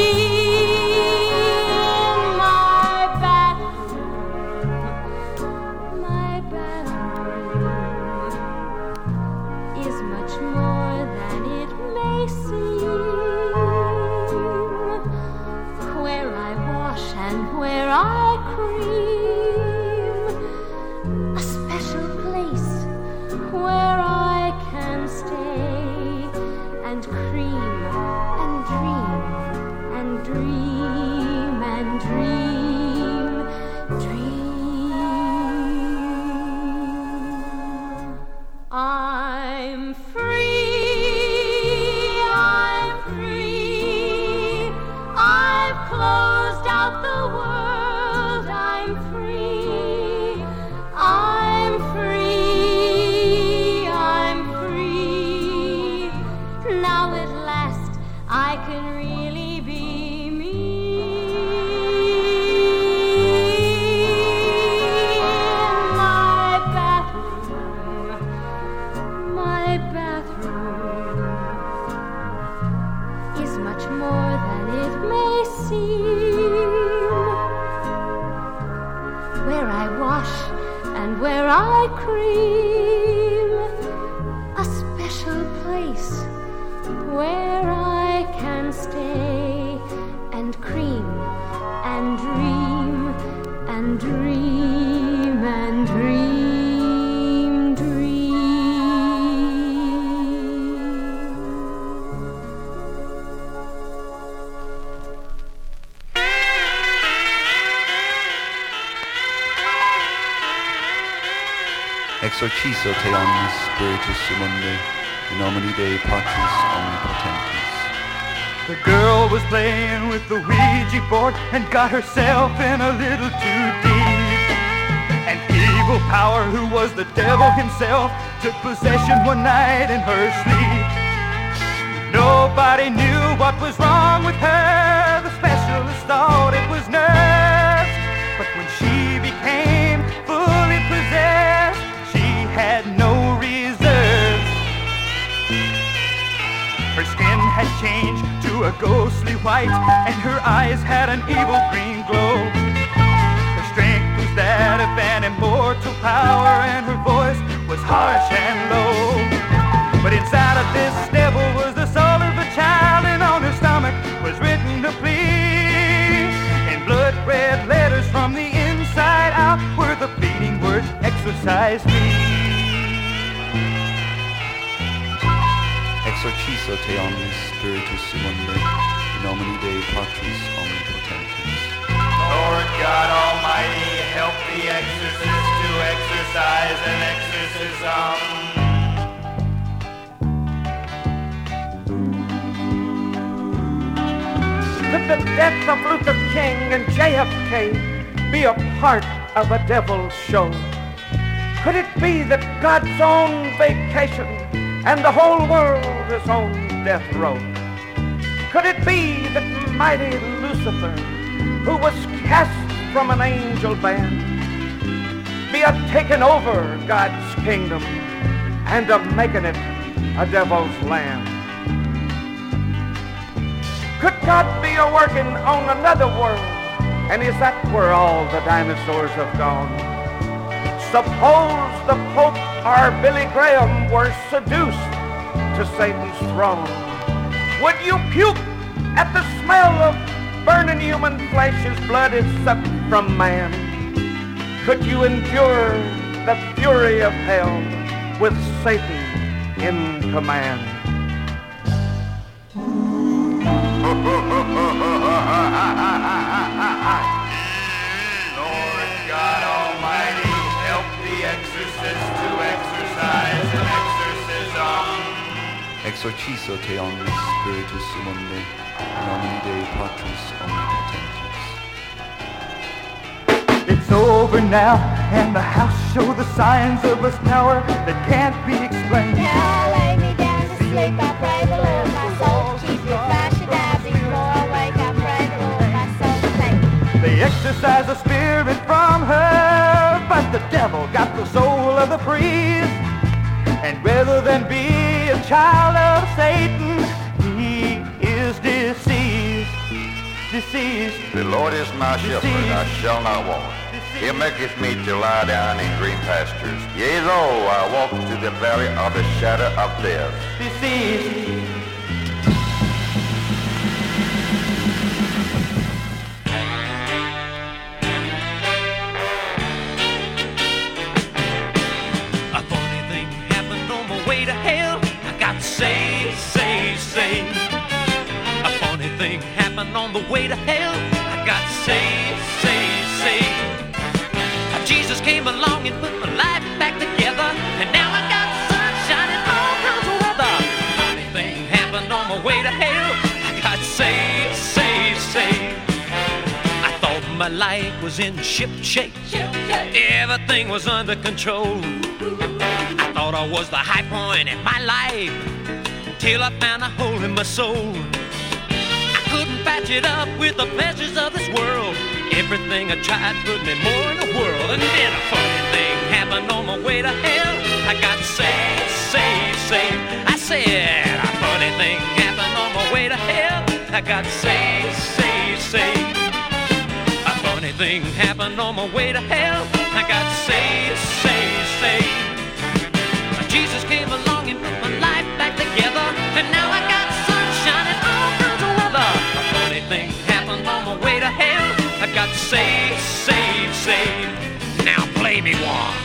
I wash and where I cream, a special place where I can stay and cream and dream and dream and dream, dream. I'm free, I'm free, I've closed out the world, I'm free, I'm free, I'm free. Now at last I can really be me. My bathroom, my bathroom is much more than it may seem. Where I wash and where I cream, a special place where I can stay and cream and dream and dream and dream, dream. Exorcizo te omnis spiritus summundi, in nomine Dei Patris omnipotentis. The girl was playing with the Ouija board and got herself in a little too deep. An evil power who was the devil himself took possession one night in her sleep. Nobody knew what was wrong with her. The specialist thought it was nerves. But when she became fully possessed, she had no reserves. Her skin had changed to a ghostly white, and her eyes had an evil green glow. Her strength was that of an immortal power, and her voice was harsh and low. But inside of this devil was the soul of a child, and on her stomach was written a plea. In blood red letters from the inside out were the pleading words, exorcise me. Exorcizo te omnis spiritus summundi, in nomine Dei Patris omnipotentis. Lord God Almighty, help the exorcist to exercise an exorcism. Could the death of Luther King and J F K be a part of a devil's show? Could it be that God's own vacation and the whole world is on death row? Could it be that mighty Lucifer, who was cast from an angel band, be a taking over God's kingdom and a making it a devil's land? Could God be a working on another world, and is that where all the dinosaurs have gone? Suppose the Pope or Billy Graham were seduced to Satan's throne. Would you puke at the smell of burning human flesh as blood is sucked from man? Could you endure the fury of hell with Satan in command? Lord God Almighty, help the exorcist to exercise an exorcism. Exorcizo te omnis spiritus summundi, in nomine Dei Patris omnipotentis. It's over now, and the house show the signs of a power that can't be explained. Now lay me down to sleep, I pray the Lord my soul keep me. If I should die before I wake, I pray the Lord my soul take. They exorcise the spirit from her, but the devil got the soul of the priest. And rather than be a child of Satan, he is deceased, deceased. The Lord is my shepherd, I shall not want. He maketh me to lie down in green pastures. Yea, though I walk through the valley of the shadow of death. Deceased. the way to hell. I got saved, saved, saved. Jesus came along and put my life back together, and now I got sunshine and all kinds of weather. Funny thing happened on my way to hell. I got saved, saved, saved. I thought my life was in ship shape. Everything was under control. I thought I was the high point in my life, till I found a hole in my soul. I couldn't patch it up with the pleasures of this world. Everything I tried put me more in the world. And then a funny thing happened on my way to hell. I got saved, saved, saved. I said a funny thing happened on my way to hell. I got saved, saved, saved. A funny thing happened on my way to hell. I got saved, saved, saved. Jesus came along and put my life back together, and now I got sunshine and all kinds of weather. A funny thing happened on my way to hell. I got saved, saved, saved. Now play me one.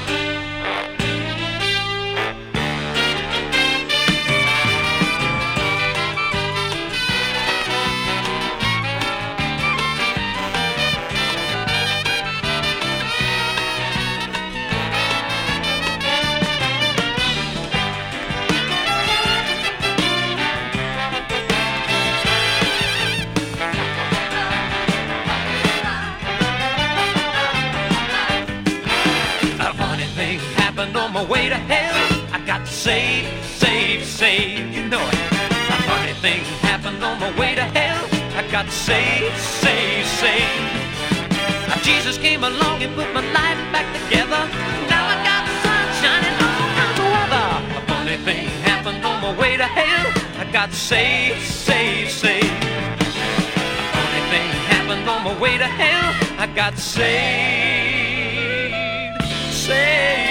On my way to hell, I got saved, saved, saved. You know it. A funny thing happened on my way to hell. I got saved, saved, saved. Jesus came along and put my life back together. Now I got sunshine and all kinds of weather. A funny thing happened on my way to hell. I got saved, saved, saved. A funny thing happened on my way to hell. I got saved, saved.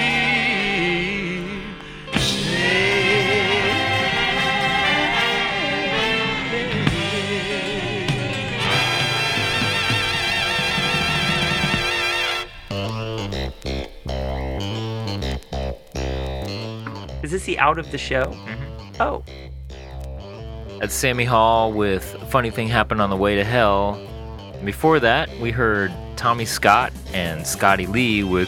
Is this the out of the show? Mm-hmm. Oh. That's Sammy Hall with Funny Thing Happened on the Way to Hell. Before that, we heard Tommy Scott and Scotty Lee with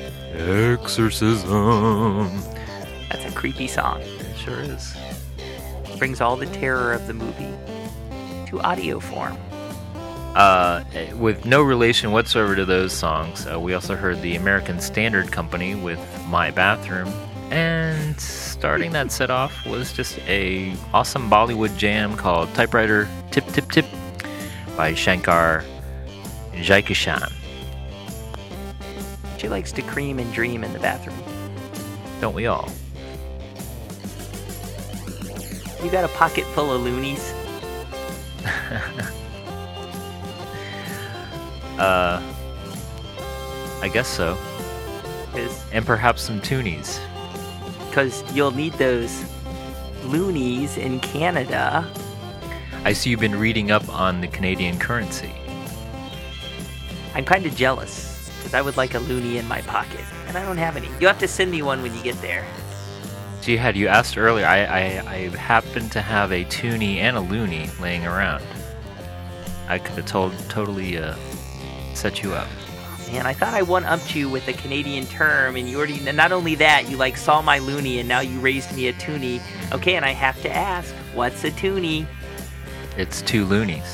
Exorcism. That's a creepy song. It sure is. Brings all the terror of the movie to audio form. Uh, with no relation whatsoever to those songs, uh, we also heard the American Standard Company with My Bathroom. And starting that set off was just a awesome Bollywood jam called Typewriter Tip Tip Tip by Shankar Jaikishan. She likes to cream and dream in the bathroom. Don't we all? You got a pocket full of loonies? uh, I guess so. Is and perhaps some toonies. Because you'll need those loonies in Canada. I see you've been reading up on the Canadian currency. I'm kind of jealous, because I would like a loonie in my pocket, and I don't have any. You'll have to send me one when you get there. Gee, had you asked earlier, I, I, I happen to have a toonie and a loony laying around. I could have told, totally uh, set you up. Man, I thought I one-upped you with a Canadian term, and you already, not only that, you like saw my loony, and now you raised me a toonie. Okay, and I have to ask, what's a toonie? It's two loonies.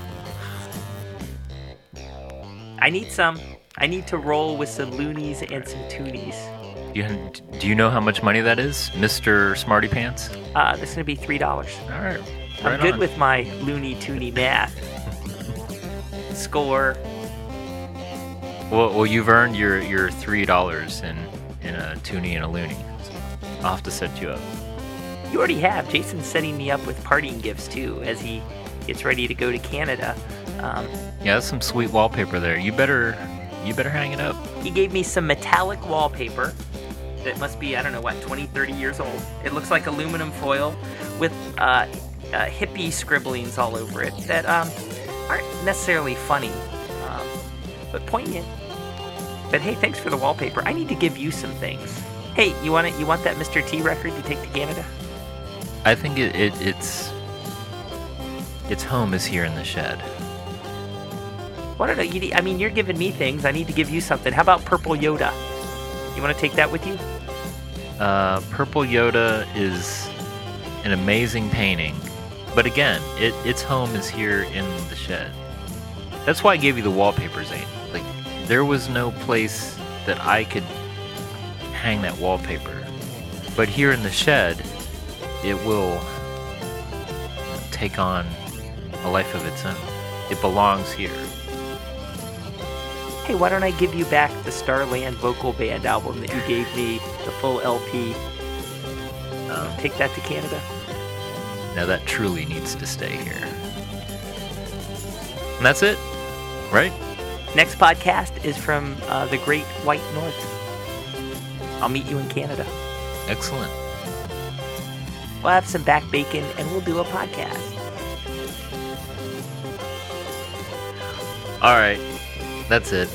I need some. I need to roll with some loonies and some toonies. You, do you know how much money that is, Mister Smarty Pants? Uh, that's going to be three dollars. All right. I'm right good on. with my loony toonie math. Score. Well, well, you've earned your, your three dollars in, in a toonie and a loony. So I'll have to set you up. You already have. Jason's setting me up with parting gifts, too, as he gets ready to go to Canada. Um, yeah, that's some sweet wallpaper there. You better you better hang it up. He gave me some metallic wallpaper that must be, I don't know, what, twenty, thirty years old. It looks like aluminum foil with uh, uh, hippie scribblings all over it that um, aren't necessarily funny, um, but poignant. But hey, thanks for the wallpaper. I need to give you some things. Hey, you want it? You want that Mister T record to take to Canada? I think it, it it's its home is here in the shed. Well, I don't know. You need, I mean, you're giving me things. I need to give you something. How about Purple Yoda? You want to take that with you? Uh, Purple Yoda is an amazing painting, but again, it, its home is here in the shed. That's why I gave you the wallpaper, Zane. Like, there was no place that I could hang that wallpaper. But here in the shed, it will take on a life of its own. It belongs here. Hey, why don't I give you back the Starland Vocal Band album that you gave me, the full L P? Um, take that to Canada. Now that truly needs to stay here. And that's it, right? Next podcast is from uh, the Great White North. I'll meet you in Canada. Excellent. We'll have some back bacon and we'll do a podcast. All right, that's it.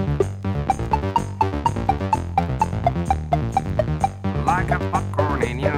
Like a buckhorn in your